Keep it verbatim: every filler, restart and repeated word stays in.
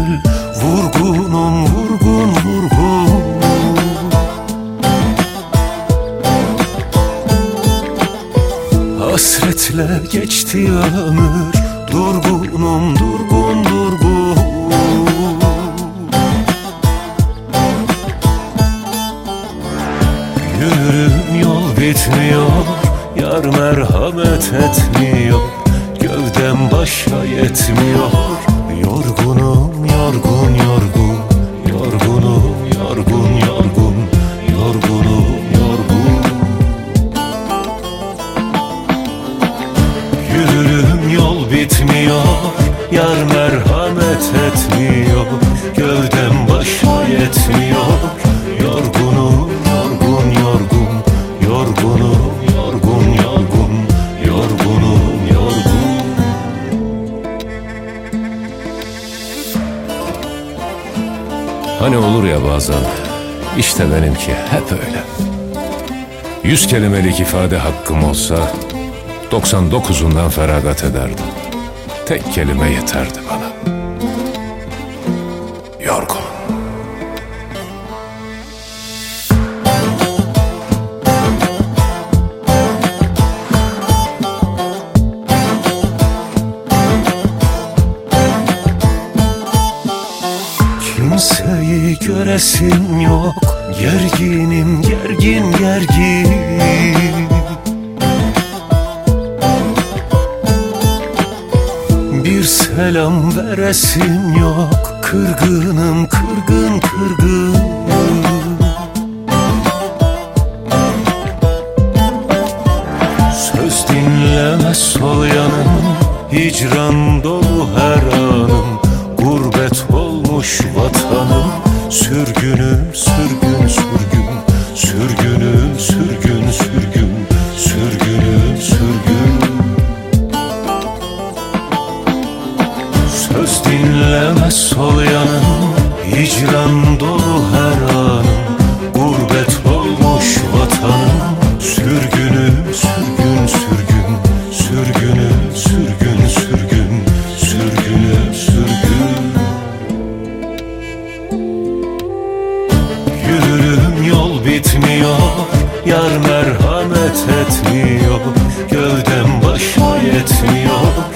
gönül vurgunum, vurgun vurgun. Hasretle geçti ömür, durgunum, durgun durgun. Yürürüm yol bitmiyor, yar merhamet etmiyor. Gövdem başa yetmiyor, yorgunum, yorgun yorgun. Yorgunum, yorgun yorgun. Yorgunum, yorgun. Yürürüm yol bitmiyor, yar merhamet etmiyor. Gövdem başa yetmiyor, yorgunum, yorgun yorgun. Yorgunum, yorgun yorgun. Yorgunum, yorgun. Hani olur ya bazen, işte benimki hep öyle. Yüz kelimelik ifade hakkım olsa doksan dokuzundan feragat ederdim. Tek kelime yeterdi bana: yorgun. Kimseyi göresim yok, gerginim, gergin gergin. Bir selam veresim yok, kırgınım, kırgın kırgın. Söz dinlemez sol yanım, hicran dolu her anım. Gurbet olmuş vatanım, sürgünüm, sürgün sürgün. Sürgünüm, sürgün sürgün. Sürgünüm, sürgün. Söz dinlemez sol yanım, hicran dolu her anım. Gurbet olmuş vatanım, sürgünüm, sürgün sürgün. Sürgünüm, sürgün sürgün. Sürgünüm, sürgün. Yürürüm yol bitmiyor, yar merhamet etmiyor. Gövdem başa yetmiyor,